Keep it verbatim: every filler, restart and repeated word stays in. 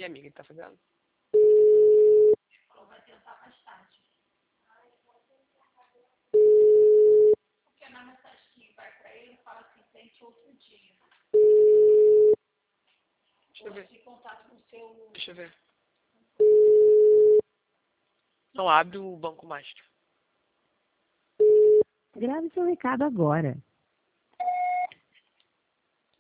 E amiga, ele tá fazendo? Falou, vai tentar mais tarde. Porque na mensagem que vai pra ele, fala assim, tente outro dia. Deixa eu ver. Em contato com o seu... Deixa eu ver. Não, abre o Banco Master. Grave seu recado agora.